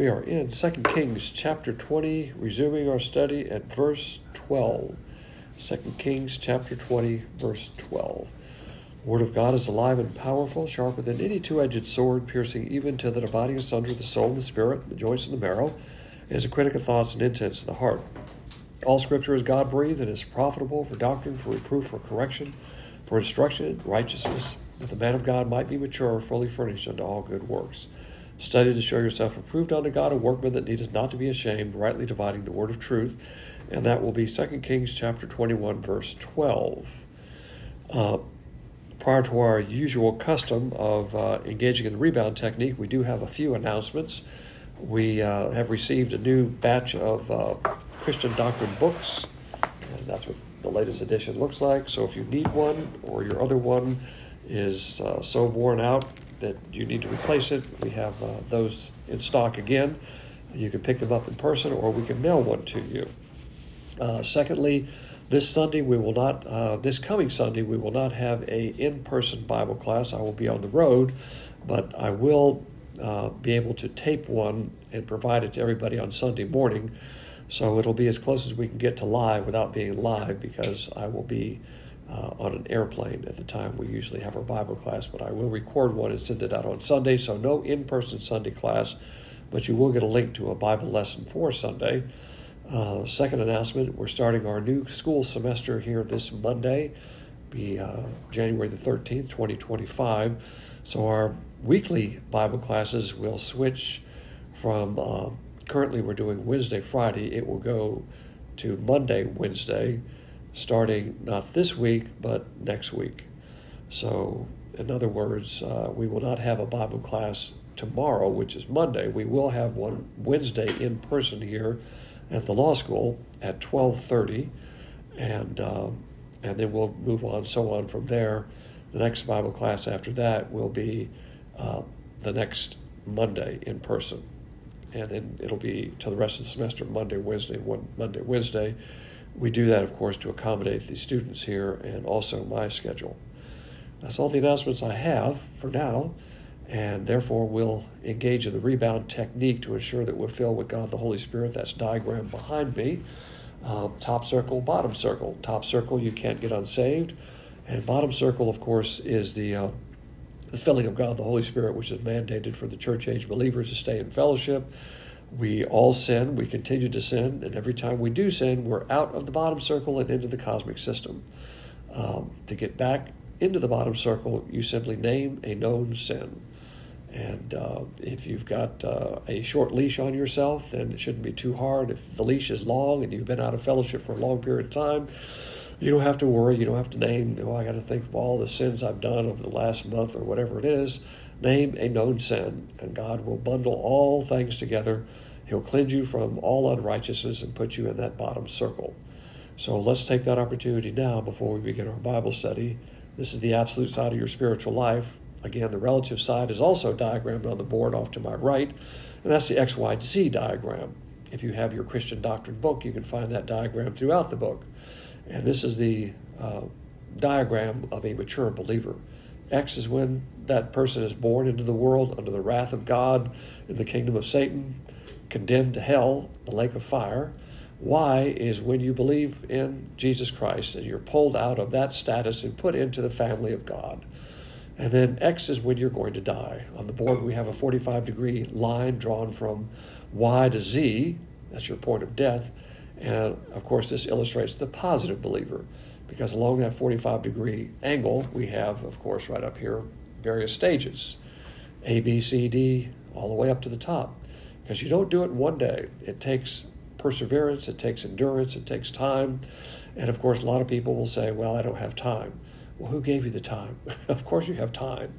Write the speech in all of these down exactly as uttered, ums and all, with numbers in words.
We are in Second Kings chapter twenty, resuming our study at verse twelve. Second Kings chapter twenty, verse twelve. The word of God is alive and powerful, sharper than any two-edged sword, piercing even to the dividing asunder the soul and the spirit, the joints and the marrow, and is a critic of thoughts and intents of the heart. All Scripture is God-breathed and is profitable for doctrine, for reproof, for correction, for instruction in righteousness, that the man of God might be mature, fully furnished unto all good works. Study to show yourself approved unto God, a workman that needeth not to be ashamed, rightly dividing the word of truth. And that will be Second Kings chapter twenty-one, verse twelve. Uh, prior to our usual custom of uh, engaging in the rebound technique, we do have a few announcements. We uh, have received a new batch of uh, Christian doctrine books, and that's what the latest edition looks like. So if you need one, or your other one is uh, so worn out that you need to replace it, we have uh, those in stock again. You can pick them up in person, or we can mail one to you. Uh, secondly, this Sunday we will not, uh, this coming Sunday, we will not have a in-person Bible class. I will be on the road, but I will uh, be able to tape one and provide it to everybody on Sunday morning. So it'll be as close as we can get to live without being live, because I will be Uh, on an airplane at the time we usually have our Bible class, but I will record one and send it out on Sunday, so no in-person Sunday class, but you will get a link to a Bible lesson for Sunday. Uh, second announcement, we're starting our new school semester here this Monday, be uh, January the thirteenth, twenty twenty-five. So our weekly Bible classes will switch from, uh, currently we're doing Wednesday, Friday, it will go to Monday, Wednesday, starting not this week, but next week. So, in other words, uh, we will not have a Bible class tomorrow, which is Monday. We will have one Wednesday in person here at the law school at twelve thirty, and um, and then we'll move on, so on from there. The next Bible class after that will be uh, the next Monday in person, and then it'll be to the rest of the semester Monday, Wednesday, one Monday, Wednesday. We do that, of course, to accommodate the students here and also my schedule. That's all the announcements I have for now, and therefore we'll engage in the rebound technique to ensure that we're filled with God the Holy Spirit. That's diagram behind me. Um, top circle, bottom circle. Top circle, you can't get unsaved. And bottom circle, of course, is the uh, the filling of God the Holy Spirit, which is mandated for the church age believers to stay in fellowship. We all sin, we continue to sin, and every time we do sin, we're out of the bottom circle and into the cosmic system. Um, to get back into the bottom circle, you simply name a known sin. And uh, if you've got uh, a short leash on yourself, then it shouldn't be too hard. If the leash is long and you've been out of fellowship for a long period of time, you don't have to worry. You don't have to name, oh, I got to think of all the sins I've done over the last month or whatever it is. Name a known sin, and God will bundle all things together. He'll cleanse you from all unrighteousness and put you in that bottom circle. So let's take that opportunity now before we begin our Bible study. This is the absolute side of your spiritual life. Again, the relative side is also diagrammed on the board off to my right, and that's the X Y Z diagram. If you have your Christian doctrine book, you can find that diagram throughout the book. And this is the uh, diagram of a mature believer. X is when that person is born into the world under the wrath of God in the kingdom of Satan, condemned to hell, the lake of fire. Y is when you believe in Jesus Christ and you're pulled out of that status and put into the family of God. And then X is when you're going to die. On the board we have a forty-five degree line drawn from Y to Z. That's your point of death. And of course this illustrates the positive believer, because along that forty-five degree angle we have, of course, right up here, various stages. A, B, C, D, all the way up to the top. Because you don't do it in one day. It takes perseverance, it takes endurance, it takes time. And of course, a lot of people will say, well, I don't have time. Well, who gave you the time? Of course you have time.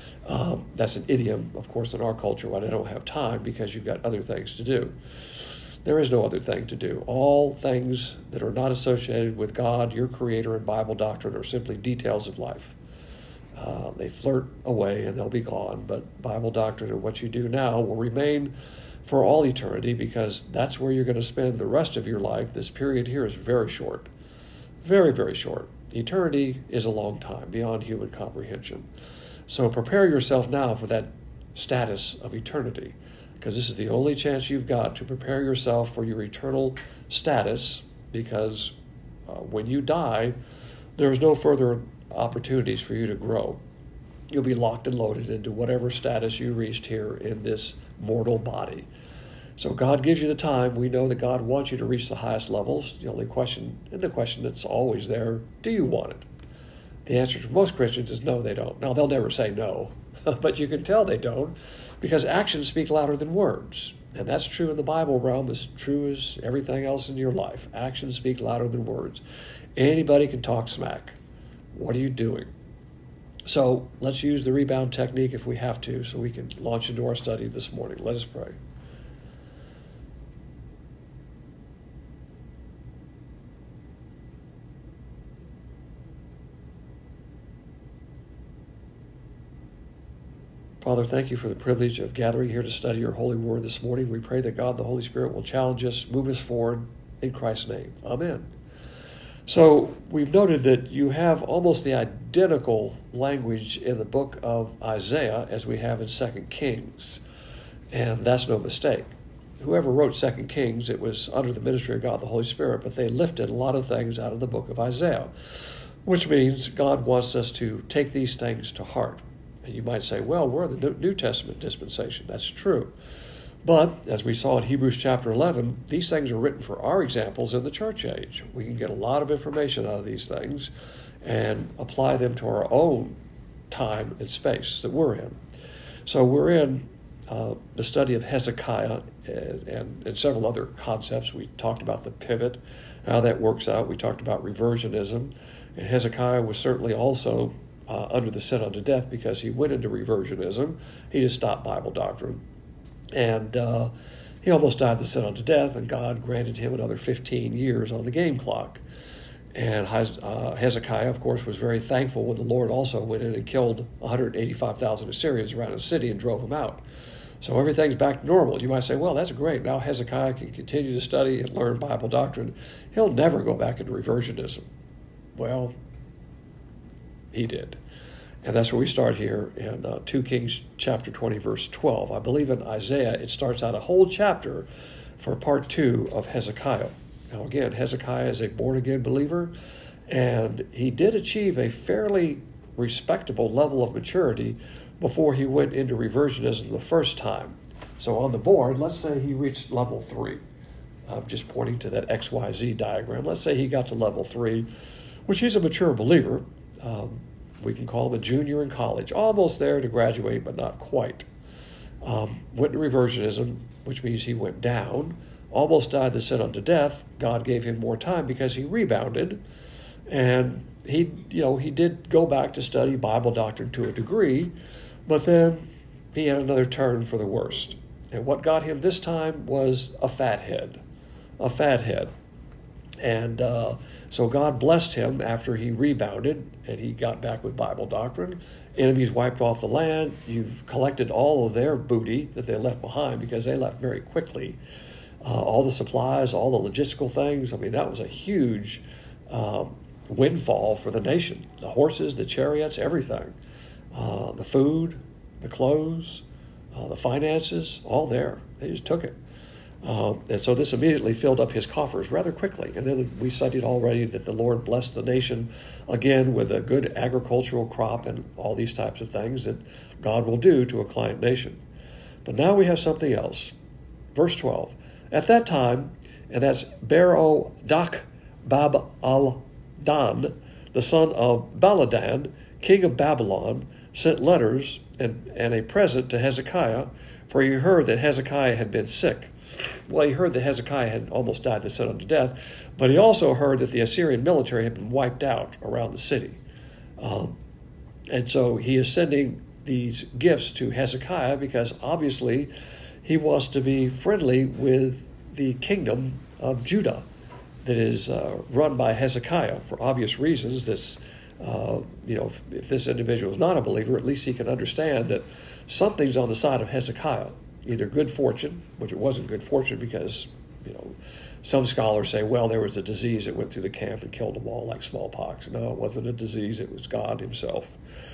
Um, that's an idiom, of course, in our culture, when I don't have time, because you've got other things to do. There is no other thing to do. All things that are not associated with God, your Creator, and Bible doctrine are simply details of life. Uh, they flirt away and they'll be gone, but Bible doctrine and what you do now will remain for all eternity, because that's where you're going to spend the rest of your life. This period here is very short, very, very short. Eternity is a long time, beyond human comprehension. So prepare yourself now for that status of eternity. because this is the only chance you've got to prepare yourself for your eternal status, because uh, when you die, there's no further opportunities for you to grow. You'll be locked and loaded into whatever status you reached here in this mortal body. So God gives you the time. We know that God wants you to reach the highest levels. The only question, and the question that's always there, do you want it? The answer to most Christians is no, they don't. Now, they'll never say no, but you can tell they don't, because actions speak louder than words. And that's true in the Bible realm, as true as everything else in your life. Actions speak louder than words. Anybody can talk smack. What are you doing? So let's use the rebound technique if we have to, so we can launch into our study this morning. Let us pray. Father, thank you for the privilege of gathering here to study your holy word this morning. We pray that God, the Holy Spirit, will challenge us, move us forward in Christ's name. Amen. So we've noted that you have almost the identical language in the book of Isaiah as we have in Second Kings, and that's no mistake. Whoever wrote Second Kings, it was under the ministry of God, the Holy Spirit, but they lifted a lot of things out of the book of Isaiah, which means God wants us to take these things to heart. And you might say, well, we're in the New Testament dispensation. That's true. But, as we saw in Hebrews chapter eleven, these things are written for our examples in the church age. We can get a lot of information out of these things and apply them to our own time and space that we're in. So we're in uh, the study of Hezekiah and, and, and several other concepts. We talked about the pivot, how that works out. We talked about reversionism. And Hezekiah was certainly also Uh, under the sin unto death because he went into reversionism. He just stopped Bible doctrine. And uh, he almost died the sin unto death, and God granted him another fifteen years on the game clock. And uh, Hezekiah, of course, was very thankful when the Lord also went in and killed one hundred eighty-five thousand Assyrians around his city and drove them out. So everything's back to normal. You might say, well, that's great. Now Hezekiah can continue to study and learn Bible doctrine. He'll never go back into reversionism. Well, he did. And that's where we start here in uh, Second Kings chapter twenty, verse twelve. I believe in Isaiah, it starts out a whole chapter for part two of Hezekiah. Now again, Hezekiah is a born-again believer, and he did achieve a fairly respectable level of maturity before he went into reversionism the first time. So on the board, let's say he reached level three. I'm just pointing to that X Y Z diagram. Let's say he got to level three, which he's a mature believer. Um, we can call him a junior in college, almost there to graduate, but not quite. Um, went to reversionism, which means he went down, almost died the sin unto death. God gave him more time because he rebounded, and he, you know, he did go back to study Bible doctrine to a degree, but then he had another turn for the worst. And what got him this time was a fat head, a fat head. And uh, so God blessed him after he rebounded and he got back with Bible doctrine. Enemies wiped off the land. You've collected all of their booty that they left behind because they left very quickly. Uh, all the supplies, all the logistical things. I mean, that was a huge um, windfall for the nation. The horses, the chariots, everything. Uh, the food, the clothes, uh, the finances, all there. They just took it. Um, and so this immediately filled up his coffers rather quickly. And then we studied already that the Lord blessed the nation again with a good agricultural crop and all these types of things that God will do to a client nation. But now we have something else. Verse twelve. At that time, and that's Berodach Bab-al-Dan, the son of Baladan, king of Babylon, sent letters and, and a present to Hezekiah, for he heard that Hezekiah had been sick. Well, he heard that Hezekiah had almost died the sin unto death, but he also heard that the Assyrian military had been wiped out around the city. Um, and so he is sending these gifts to Hezekiah because obviously he wants to be friendly with the kingdom of Judah that is uh, run by Hezekiah for obvious reasons. That's, uh, you know, if, if this individual is not a believer, at least he can understand that something's on the side of Hezekiah. Either good fortune, which it wasn't good fortune because, you know, some scholars say, well, there was a disease that went through the camp and killed them all like smallpox. No, it wasn't a disease. It was God himself.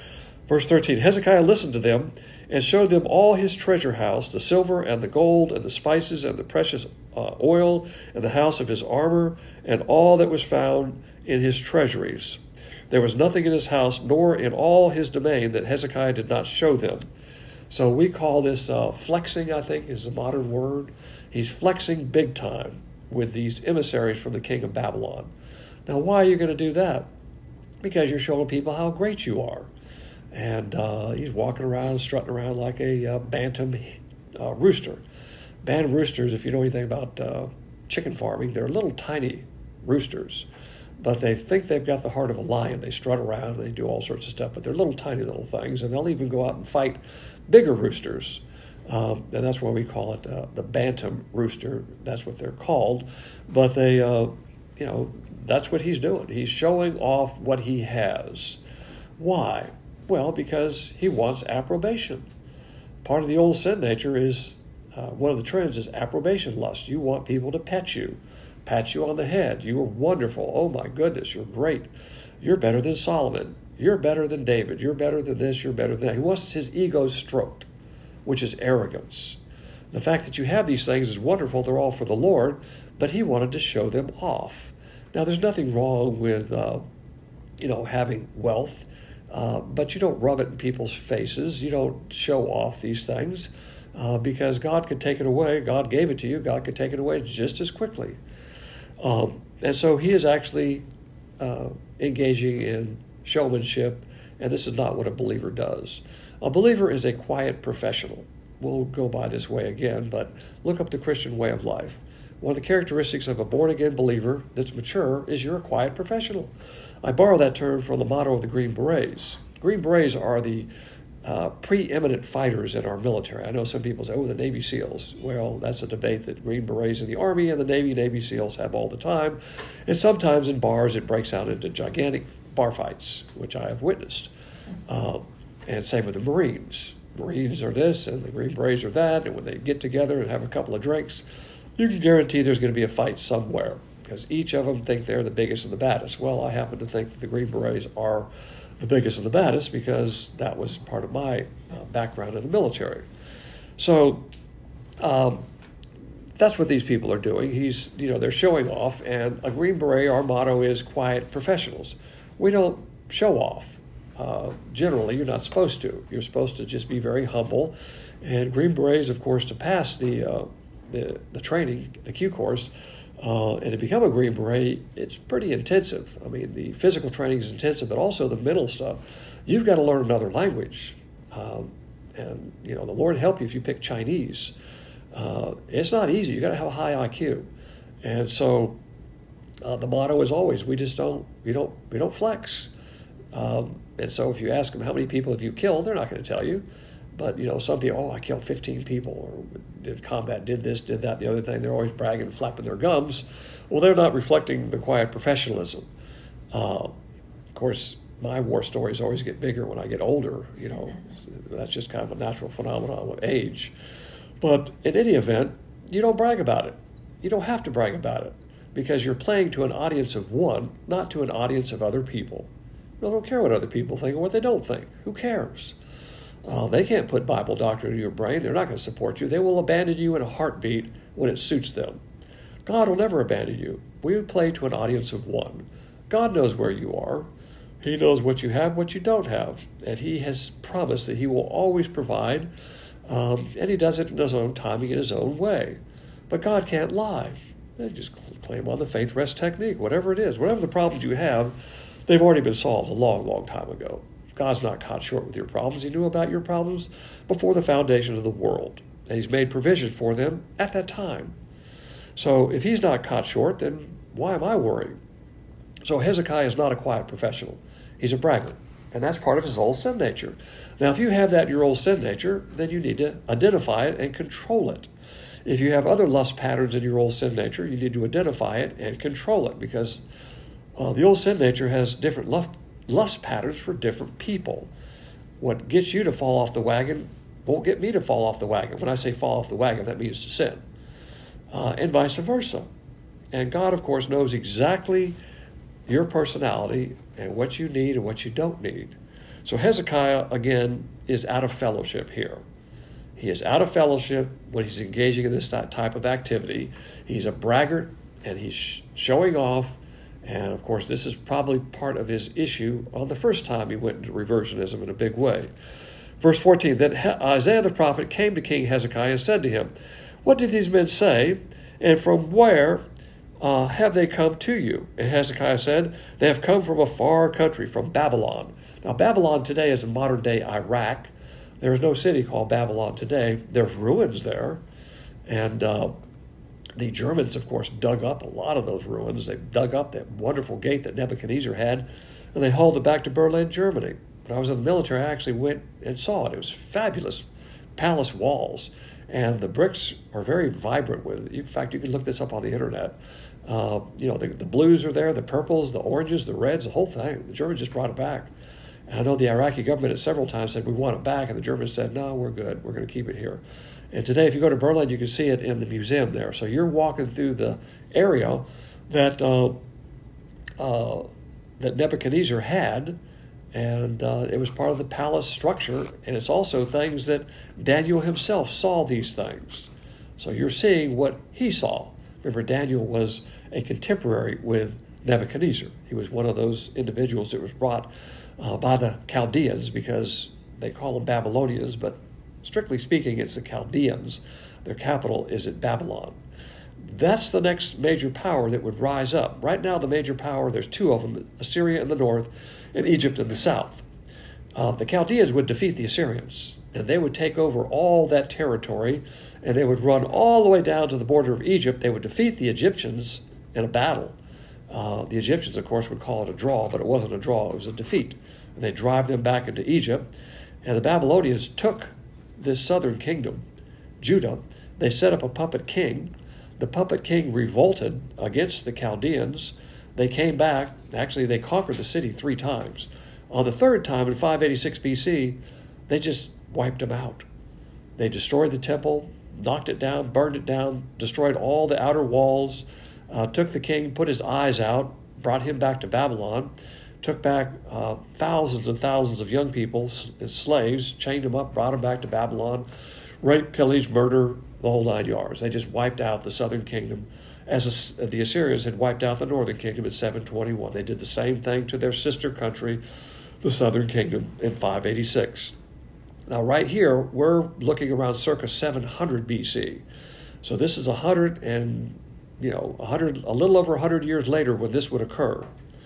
Verse thirteen, Hezekiah listened to them and showed them all his treasure house, the silver and the gold and the spices and the precious uh, oil and the house of his armor and all that was found in his treasuries. There was nothing in his house nor in all his domain that Hezekiah did not show them. So we call this uh, flexing, I think is a modern word. He's flexing big time with these emissaries from the king of Babylon. Now, why are you going to do that? Because you're showing people how great you are. And uh, he's walking around, strutting around like a uh, bantam uh, rooster. Bantam roosters, if you know anything about uh, chicken farming, they're little tiny roosters. But they think they've got the heart of a lion. They strut around, and they do all sorts of stuff. But they're little tiny little things, and they'll even go out and fight bigger roosters. Um, and that's why we call it uh, the bantam rooster. That's what they're called. But they, uh, you know, that's what he's doing. He's showing off what he has. Why? Well, because he wants approbation. Part of the old sin nature is, uh, one of the trends is approbation lust. You want people to pet you, pat you on the head. You are wonderful. Oh my goodness, you're great. You're better than Solomon. You're better than David. You're better than this. You're better than that. He wants his ego stroked, which is arrogance. The fact that you have these things is wonderful. They're all for the Lord, but he wanted to show them off. Now, there's nothing wrong with, uh, you know, having wealth. Uh, but you don't rub it in people's faces. You don't show off these things uh, because God could take it away. God gave it to you. God could take it away just as quickly. Um, and so he is actually uh, engaging in showmanship, and this is not what a believer does. A believer is a quiet professional. We'll go by this way again, but look up the Christian way of life. One of the characteristics of a born-again believer that's mature is you're a quiet professional. I borrow that term from the motto of the Green Berets. Green Berets are the uh, preeminent fighters in our military. I know some people say, oh, the Navy SEALs. Well, that's a debate that Green Berets in the Army and the Navy, Navy SEALs have all the time. And sometimes in bars it breaks out into gigantic bar fights, which I have witnessed. Um, and same with the Marines. Marines are this and the Green Berets are that. And when they get together and have a couple of drinks, you can guarantee there's going to be a fight somewhere, because each of them think they're the biggest and the baddest. Well, I happen to think that the Green Berets are the biggest and the baddest because that was part of my uh, background in the military. So um, that's what these people are doing. He's, you know, they're showing off, and a Green Beret, our motto is quiet professionals. We don't show off. Uh, generally, you're not supposed to. You're supposed to just be very humble. And Green Berets, of course, to pass the uh, the, the training, the Q course, uh, and to become a Green Beret, it's pretty intensive. I mean, the physical training is intensive, but also the mental stuff. You've got to learn another language. Um, and, you know, the Lord help you if you pick Chinese. Uh, it's not easy. You've got to have a high I Q. And so uh, the motto is always, we just don't, we don't, we don't flex. Um, and so if you ask them, how many people have you killed, they're not going to tell you. But, you know, some people, oh, I killed fifteen people, or did combat, did this, did that, the other thing. They're always bragging, flapping their gums. Well, they're not reflecting the quiet professionalism. Uh, of course, my war stories always get bigger when I get older. You know, that's just kind of a natural phenomenon with age. But in any event, you don't brag about it. You don't have to brag about it, because you're playing to an audience of one, not to an audience of other people. You don't care what other people think or what they don't think. Who cares? Uh, they can't put Bible doctrine in your brain. They're not going to support you. They will abandon you in a heartbeat when it suits them. God will never abandon you. We play to an audience of one. God knows where you are. He knows what you have, what you don't have. And he has promised that he will always provide. Um, and he does it in his own timing, in his own way. But God can't lie. They just claim on the faith rest technique, whatever it is. Whatever the problems you have, they've already been solved a long, long time ago. God's not caught short with your problems. He knew about your problems before the foundation of the world. And he's made provision for them at that time. So if he's not caught short, then why am I worried? So Hezekiah is not a quiet professional. He's a braggart. And that's part of his old sin nature. Now, if you have that in your old sin nature, then you need to identify it and control it. If you have other lust patterns in your old sin nature, you need to identify it and control it, because uh, the old sin nature has different lust lust patterns for different people. What gets you to fall off the wagon won't get me to fall off the wagon. When I say fall off the wagon, that means to sin. Uh, and vice versa. And God, of course, knows exactly your personality and what you need and what you don't need. So Hezekiah, again, is out of fellowship here. He is out of fellowship when he's engaging in this type of activity. He's a braggart, and he's showing off. And, of course, this is probably part of his issue on the first time he went into reversionism in a big way. Verse fourteen, then Isaiah the prophet came to King Hezekiah and said to him, what did these men say, and from where uh, have they come to you? And Hezekiah said, they have come from a far country, from Babylon. Now, Babylon today is in modern-day Iraq. There is no city called Babylon today. There's ruins there. And uh, the Germans, of course, dug up a lot of those ruins. They dug up that wonderful gate that Nebuchadnezzar had, and they hauled it back to Berlin, Germany. When I was in the military, I actually went and saw it. It was fabulous palace walls. And the bricks are very vibrant with it. In fact, you can look this up on the internet. Uh, you know, the, the blues are there, the purples, the oranges, the reds, the whole thing. The Germans just brought it back. And I know the Iraqi government at several times said, we want it back. And the Germans said, no, we're good. We're going to keep it here. And today, if you go to Berlin, you can see it in the museum there. So you're walking through the area that uh, uh, that Nebuchadnezzar had, and uh, it was part of the palace structure. And it's also things that Daniel himself saw these things. So you're seeing what he saw. Remember, Daniel was a contemporary with Nebuchadnezzar. He was one of those individuals that was brought uh, by the Chaldeans, because they call them Babylonians, but strictly speaking, it's the Chaldeans. Their capital is at Babylon. That's the next major power that would rise up. Right now, the major power, there's two of them, Assyria in the north and Egypt in the south. Uh, the Chaldeans would defeat the Assyrians, and they would take over all that territory, and they would run all the way down to the border of Egypt. They would defeat the Egyptians in a battle. Uh, the Egyptians, of course, would call it a draw, but it wasn't a draw. It was a defeat. And they'd drive them back into Egypt. And the Babylonians took this southern kingdom, Judah. They set up a puppet king. The puppet king revolted against the Chaldeans. They came back. Actually, they conquered the city three times. On the third time, in five eighty-six B C, they just wiped them out. They destroyed the temple, knocked it down, burned it down, destroyed all the outer walls, uh, took the king, put his eyes out, brought him back to Babylon, took back uh, thousands and thousands of young people as slaves, chained them up, brought them back to Babylon, rape, pillage, murder, the whole nine yards. They just wiped out the southern kingdom, as the Assyrians had wiped out the northern kingdom in seven twenty-one. They did the same thing to their sister country, the southern kingdom, in five eighty-six. Now, right here, we're looking around circa seven hundred B C. So this is a hundred and, you know, a hundred, a little over a hundred years later when this would occur.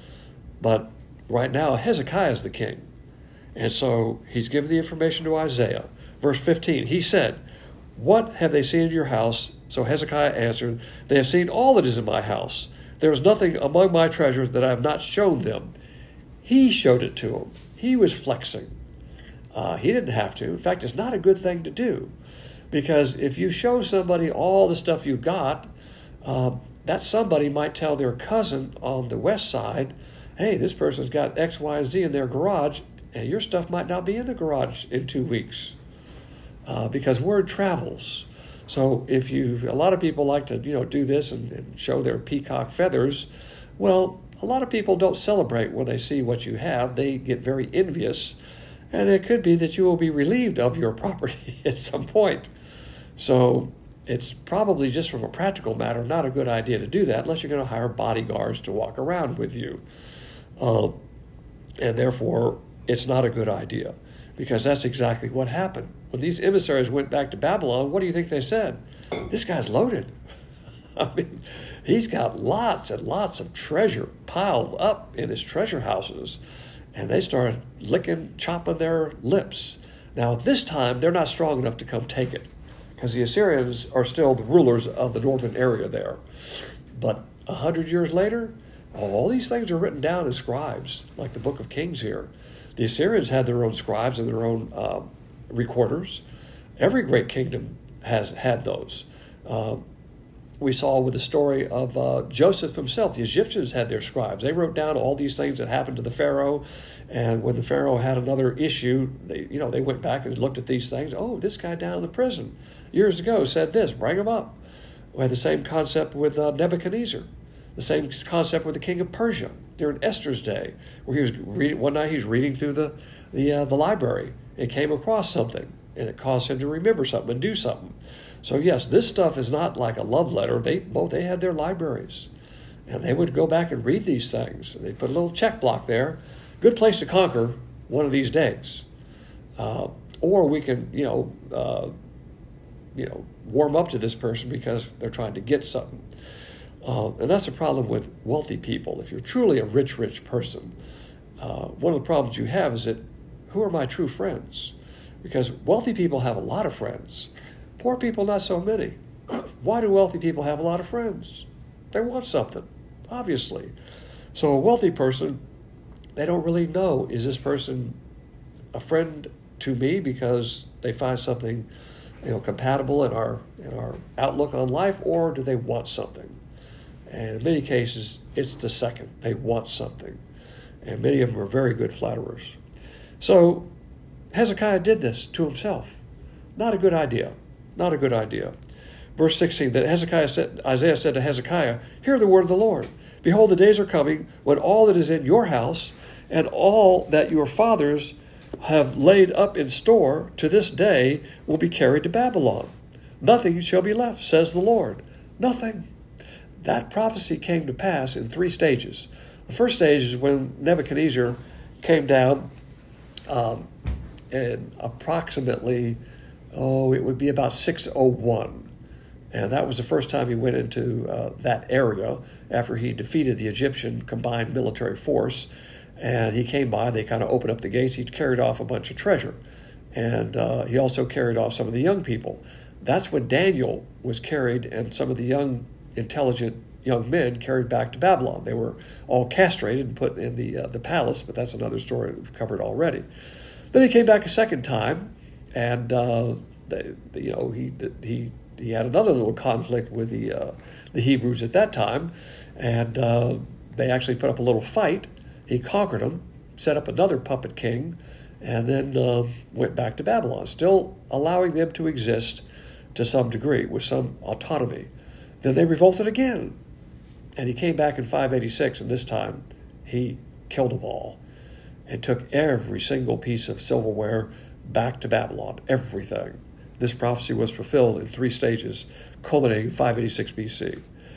But right now, Hezekiah is the king. And so he's given the information to Isaiah. Verse fifteen, he said, what have they seen in your house? So Hezekiah answered, they have seen all that is in my house. There is nothing among my treasures that I have not shown them. He showed it to them. He was flexing. Uh, he didn't have to. In fact, it's not a good thing to do. Because if you show somebody all the stuff you got, uh, that somebody might tell their cousin on the west side, hey, this person's got X, Y, and Z in their garage, and your stuff might not be in the garage in two weeks. Uh, because word travels. So if you, a lot of people like to, you know, do this and, and show their peacock feathers. Well, a lot of people don't celebrate when they see what you have. They get very envious, and it could be that you will be relieved of your property at some point. So it's probably, just from a practical matter, not a good idea to do that unless you're going to hire bodyguards to walk around with you. Uh, and therefore, it's not a good idea, because that's exactly what happened. When these emissaries went back to Babylon, what do you think they said? This guy's loaded. I mean, he's got lots and lots of treasure piled up in his treasure houses. And they started licking, chopping their lips. Now, this time, they're not strong enough to come take it, because the Assyrians are still the rulers of the northern area there. But a hundred years later, all these things are written down in scribes, like the Book of Kings here. The Assyrians had their own scribes and their own uh, recorders. Every great kingdom has had those. Uh, we saw with the story of uh, Joseph himself, the Egyptians had their scribes. They wrote down all these things that happened to the Pharaoh, and when the Pharaoh had another issue, they, you know, they went back and looked at these things. Oh, this guy down in the prison years ago said this, bring him up. We had the same concept with uh, Nebuchadnezzar. The same concept with the king of Persia during Esther's day, where he was reading one night. He was reading through the the uh, the library and came across something, and it caused him to remember something and do something. So yes, this stuff is not like a love letter. They both they had their libraries, and they would go back and read these things. They put a little check block there. Good place to conquer one of these days, uh, or we can you know uh, you know warm up to this person because they're trying to get something. Uh, and that's a problem with wealthy people. If you're truly a rich, rich person, uh, one of the problems you have is that who are my true friends? Because wealthy people have a lot of friends. Poor people, not so many. Why do wealthy people have a lot of friends? They want something, obviously. So a wealthy person, they don't really know, is this person a friend to me because they find something you know, compatible in our, in our outlook on life, or do they want something? And in many cases, it's the second. They want something. And many of them are very good flatterers. So Hezekiah did this to himself. Not a good idea. Not a good idea. Verse sixteen, that Hezekiah said, Isaiah said to Hezekiah, hear the word of the Lord. Behold, the days are coming when all that is in your house and all that your fathers have laid up in store to this day will be carried to Babylon. Nothing shall be left, says the Lord. Nothing. That prophecy came to pass in three stages. The first stage is when Nebuchadnezzar came down um, in approximately, oh, it would be about six oh one. And that was the first time he went into uh, that area after he defeated the Egyptian combined military force. And he came by, they kind of opened up the gates. He carried off a bunch of treasure. And uh, he also carried off some of the young people. That's when Daniel was carried, and some of the young intelligent young men carried back to Babylon. They were all castrated and put in the uh, the palace, but that's another story we've covered already. Then he came back a second time, and uh, they, you know he he he had another little conflict with the uh, the Hebrews at that time, and uh, they actually put up a little fight. He conquered them, set up another puppet king, and then uh, went back to Babylon, still allowing them to exist to some degree with some autonomy. Then they revolted again, and he came back in five eighty-six, and this time he killed them all and took every single piece of silverware back to Babylon, everything. This prophecy was fulfilled in three stages, culminating in five eighty-six B C.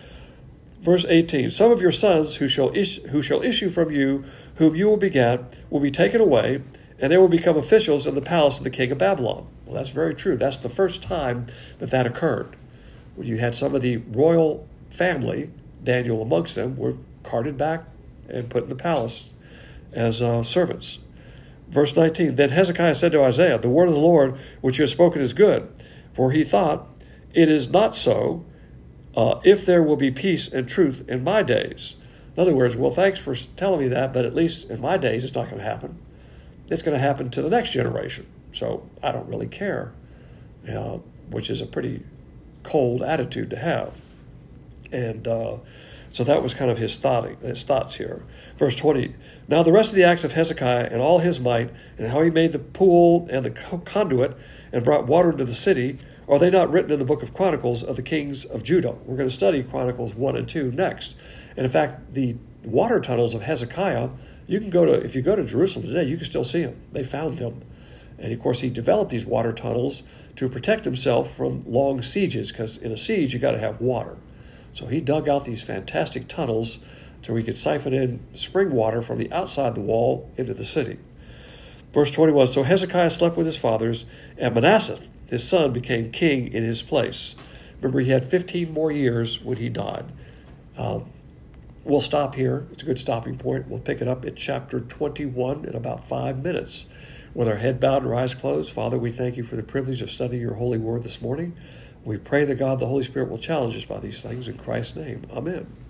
Verse eighteen, some of your sons who shall, issue, who shall issue from you, whom you will beget, will be taken away, and they will become officials in the palace of the king of Babylon. Well, that's very true. That's the first time that that occurred. When you had some of the royal family, Daniel amongst them, were carted back and put in the palace as uh, servants. Verse nineteen, then Hezekiah said to Isaiah, the word of the Lord which you have spoken is good. For he thought, it is not so, uh, if there will be peace and truth in my days. In other words, well, thanks for telling me that, but at least in my days it's not going to happen. It's going to happen to the next generation. So I don't really care, uh, which is a pretty cold attitude to have. And uh, so that was kind of his, thought, his thoughts here. Verse twenty, now the rest of the acts of Hezekiah and all his might, and how he made the pool and the conduit and brought water into the city, are they not written in the book of Chronicles of the kings of Judah? We're going to study Chronicles one and two next. And in fact, the water tunnels of Hezekiah, you can go to, if you go to Jerusalem today, you can still see them. They found them. And of course, he developed these water tunnels to protect himself from long sieges, because in a siege, you got to have water. So he dug out these fantastic tunnels so he could siphon in spring water from the outside the wall into the city. Verse twenty-one, so Hezekiah slept with his fathers, and Manasseh, his son, became king in his place. Remember, he had fifteen more years when he died. Um, we'll stop here. It's a good stopping point. We'll pick it up at chapter twenty-one in about five minutes. With our head bowed and our eyes closed, Father, we thank you for the privilege of studying your holy word this morning. We pray that God, the Holy Spirit, will challenge us by these things in Christ's name. Amen.